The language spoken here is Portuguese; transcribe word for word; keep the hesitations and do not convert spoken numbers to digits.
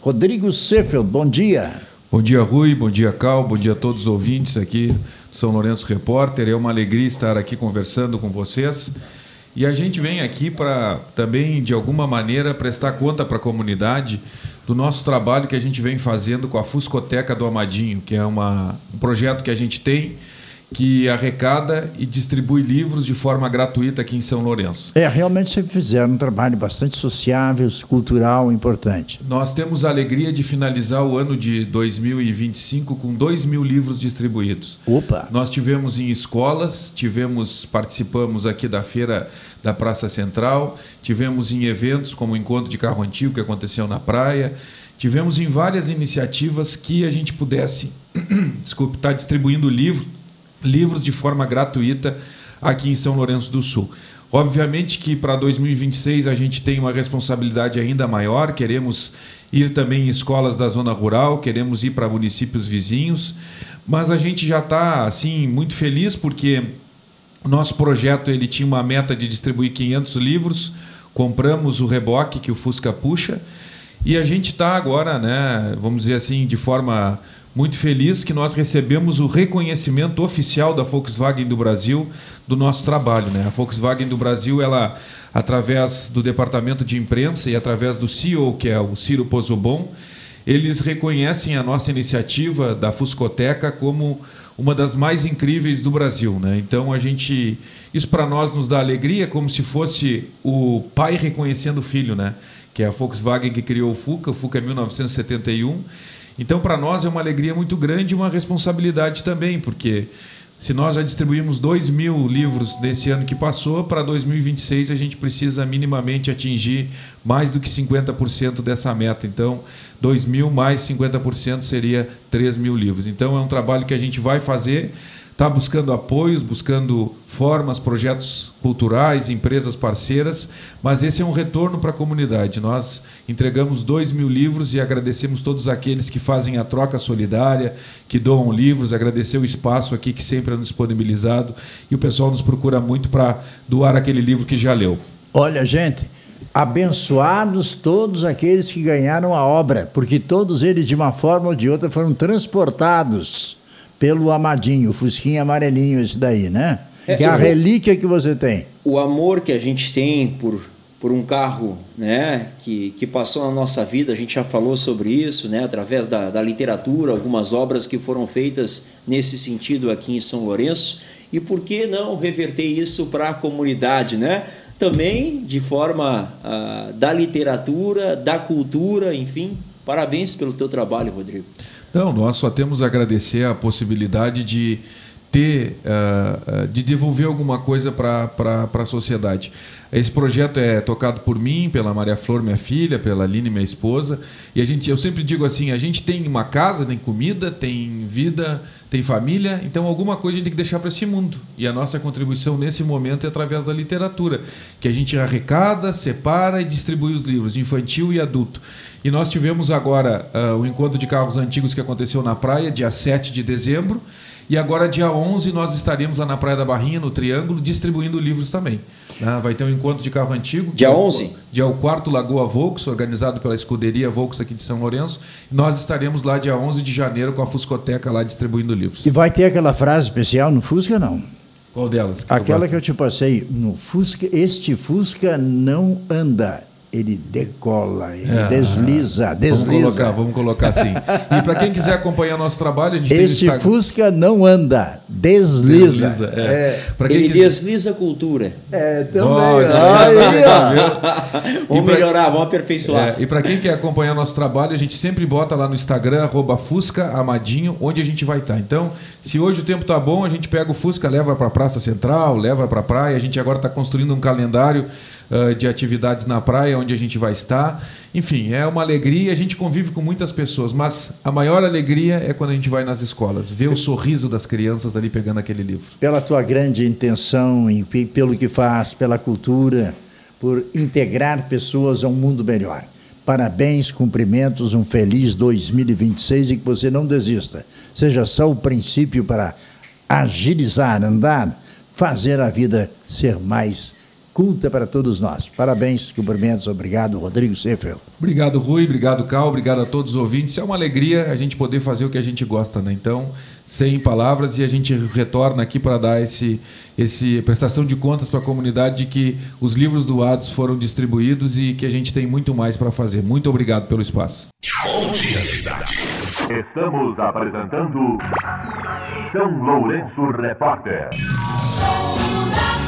Rodrigo Seifeld, bom dia. Bom dia, Rui, bom dia, Cal, bom dia a todos os ouvintes aqui do São Lourenço Repórter. É uma alegria estar aqui conversando com vocês. E a gente vem aqui para também, de alguma maneira, prestar conta para a comunidade do nosso trabalho que a gente vem fazendo com a Fuscoteca do Amadinho, que é uma, um projeto que a gente tem que arrecada e distribui livros de forma gratuita aqui em São Lourenço. É, realmente vocês fizeram um trabalho bastante sociável, cultural, importante. Nós temos a alegria de finalizar o ano de dois mil e vinte e cinco com dois mil livros distribuídos. Opa! Nós tivemos em escolas, tivemos, participamos aqui da feira da Praça Central, tivemos em eventos como o Encontro de Carro Antigo, que aconteceu na praia, tivemos em várias iniciativas que a gente pudesse, desculpe, estar distribuindo livro, livros de forma gratuita aqui em São Lourenço do Sul. Obviamente que para dois mil e vinte e seis a gente tem uma responsabilidade ainda maior, queremos ir também em escolas da zona rural, queremos ir para municípios vizinhos, mas a gente já está assim, muito feliz porque o nosso projeto ele tinha uma meta de distribuir quinhentos livros, compramos o reboque que o Fusca puxa e a gente está agora, né, vamos dizer assim, de forma muito feliz que nós recebemos o reconhecimento oficial da Volkswagen do Brasil do nosso trabalho, né? A Volkswagen do Brasil, ela, através do departamento de imprensa e através do C E O, que é o Ciro Pozzobon, eles reconhecem a nossa iniciativa da Fuscoteca como uma das mais incríveis do Brasil, né? Então a gente, isso para nós nos dá alegria, como se fosse o pai reconhecendo o filho, né? Que é a Volkswagen que criou o Fuca, o Fuca é mil novecentos e setenta e um. Então, para nós é uma alegria muito grande e uma responsabilidade também, porque se nós já distribuímos dois mil livros nesse ano que passou, para dois mil e vinte e seis a gente precisa minimamente atingir mais do que cinquenta por cento dessa meta. Então, dois mil mais cinquenta por cento seria três mil livros. Então, é um trabalho que a gente vai fazer, está buscando apoios, buscando formas, projetos culturais, empresas parceiras, mas esse é um retorno para a comunidade. Nós entregamos dois mil livros e agradecemos todos aqueles que fazem a troca solidária, que doam livros, agradecer o espaço aqui que sempre é disponibilizado e o pessoal nos procura muito para doar aquele livro que já leu. Olha, gente, abençoados todos aqueles que ganharam a obra, porque todos eles, de uma forma ou de outra, foram transportados pelo Amadinho, o Fusquinha amarelinho esse daí, né? É, que é a relíquia que você tem. O amor que a gente tem por, por um carro, né, que, que passou na nossa vida, a gente já falou sobre isso, né, através da, da literatura, algumas obras que foram feitas nesse sentido aqui em São Lourenço, e por que não reverter isso para a comunidade, né? Também de forma uh, da literatura, da cultura, enfim. Parabéns pelo teu trabalho, Rodrigo. Não, nós só temos a agradecer a possibilidade de ter, uh, uh, de devolver alguma coisa para a sociedade. Esse projeto é tocado por mim, pela Maria Flor, minha filha, pela Aline, minha esposa, e a gente, eu sempre digo assim, a gente tem uma casa, tem comida, tem vida, tem família, então alguma coisa a gente tem que deixar para esse mundo. E a nossa contribuição nesse momento é através da literatura, que a gente arrecada, separa e distribui os livros, infantil e adulto. E nós tivemos agora uh, o encontro de carros antigos que aconteceu na praia, dia sete de dezembro, e agora, dia onze, nós estaremos lá na Praia da Barrinha, no Triângulo, distribuindo livros também. Né? Vai ter um encontro de carro antigo. Dia onze? Dia o quarto Lagoa Volks, organizado pela escuderia Volks aqui de São Lourenço. E nós estaremos lá dia onze de janeiro com a Fuscoteca lá distribuindo livros. E vai ter aquela frase especial no Fusca, não? Qual delas? Que aquela que eu te passei. No Fusca, este Fusca não anda. Ele decola, ele é, desliza, desliza. Vamos colocar, vamos colocar assim. E para quem quiser acompanhar nosso trabalho, a gente Este tem Fusca não anda, desliza. desliza é. É. Quem ele quiser... desliza a cultura. É, também. Nossa, aí, ó. Vamos pra... melhorar, vamos aperfeiçoar. É, e para quem quer acompanhar nosso trabalho, a gente sempre bota lá no Instagram, arroba Fusca Amadinho, onde a gente vai estar. Então, se hoje o tempo está bom, a gente pega o Fusca, leva para a Praça Central, leva para a praia. A gente agora está construindo um calendário uh, de atividades na praia, onde a gente vai estar. Enfim, é uma alegria, a gente convive com muitas pessoas, mas a maior alegria é quando a gente vai nas escolas, ver o sorriso das crianças ali pegando aquele livro. Pela tua grande intenção, em, pelo que faz, pela cultura, por integrar pessoas a um mundo melhor. Parabéns, cumprimentos, um feliz dois mil e vinte e seis e que você não desista. Seja só o princípio para agilizar, andar, fazer a vida ser mais culta para todos nós. Parabéns, cumprimentos, obrigado, Rodrigo Seifel. Obrigado, Rui, obrigado, Cal, obrigado a todos os ouvintes. É uma alegria a gente poder fazer o que a gente gosta, né? Então, sem palavras, e a gente retorna aqui para dar esse, esse prestação de contas para a comunidade de que os livros doados foram distribuídos e que a gente tem muito mais para fazer. Muito obrigado pelo espaço. Bom dia, cidade. Estamos apresentando São Lourenço Repórter.